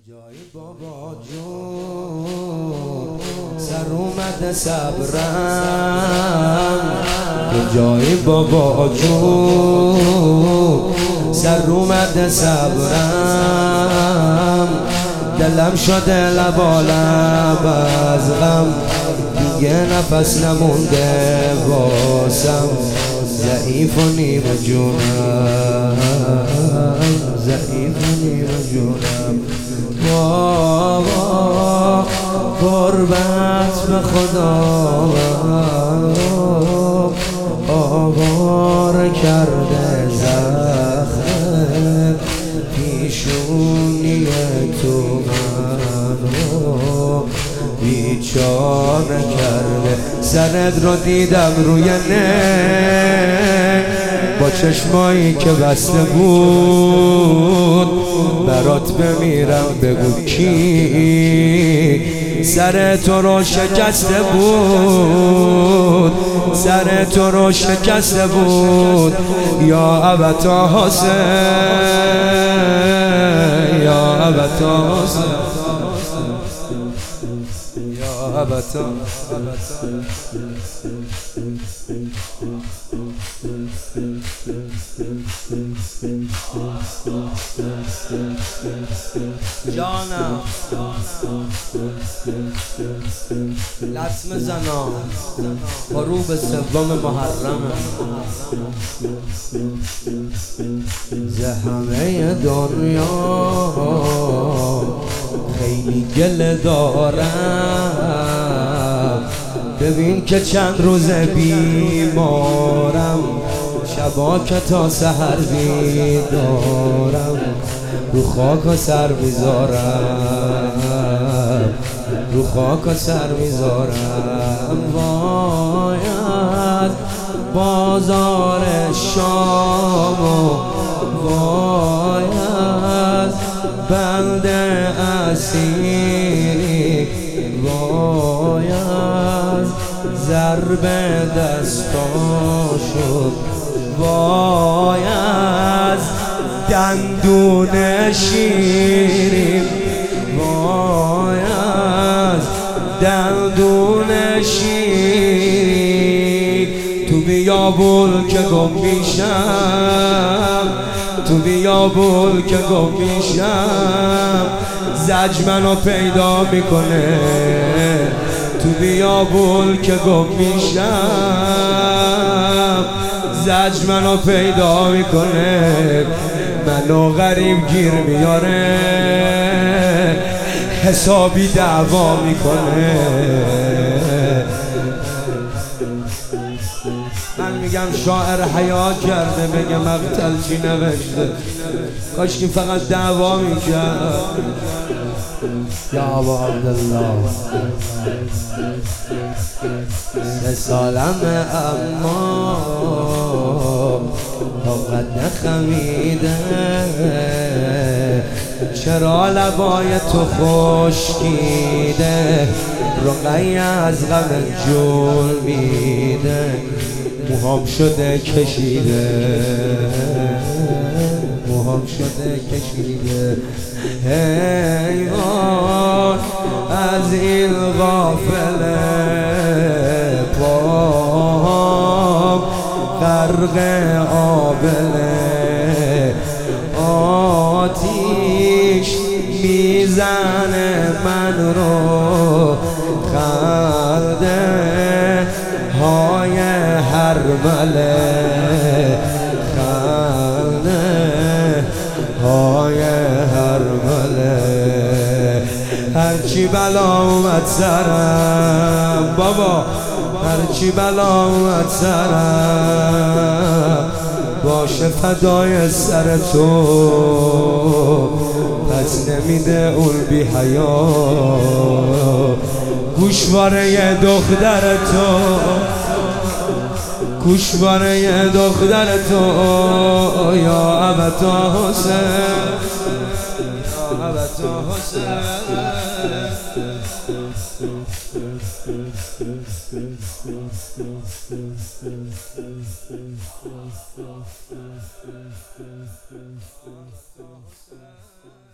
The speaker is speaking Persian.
جای بابا جون سر اومده صبرم، جای بابا جون سر اومده صبرم، دلم شده لبالب از غم، دیگه نفس نمونده واسم، ضعیف و نیمه جونم، ضعیف و نیمه جونم. بابا قربت به خدا آوار کرده زخم پیشونی تو منو بیچاره کرده. سرت رو دیدم روی نه با چشمایی که بسته بود، برات بمیرم بگو کی سر تو رو شکسته بود، سر تو رو شکسته بود. یا ابتا حسین، یا ابتا حسین، یا ابتا جانم. لطمه زنان غروب سوم محرم، ز همه دنیا خیلی گله دارم، ببین که چند روز بیمارم، شبا که تا سحر بیدارم، رو خاک و سر میذارم، رو خاک و سر میذارم. باید بازار شام و باید بنده اسیری، باید ضرب دستاشو، باید دندون شیرین، باید دندون شیرین. تو بیابون که گم میشم، تو بیابون که گم میشم، زج منو پیدا میکنه، تو بیابون که گم میشم، زج منو پیدا میکنه، منو غریب گیر میاره، حسابی دعوا میکنه. من میگم شاعر حیا کرده بگه مقتل چی نوشته، کاش که فقط دعوا میکرد. یا ابا عبدالله 3 سالمه اما طاقت نخمیده، چرا لبای تو خشکیده، رقیه از غم جون میده، موهام شده کشیده، موهام شده کشیده. حیوان از این غافله پام غرق آبله، آتیش میزنه من رو، خنده های هر مله، خنده های هر مله. هرچی بلا اومد سرم بابا، هرچی بلا اومد سرم، باشه فدای سر تو، پس نمیده اون بی حیا گوشواره دختر تو، گوشواره دختر تو. یا ابتا حسین، یا ابتا حسین.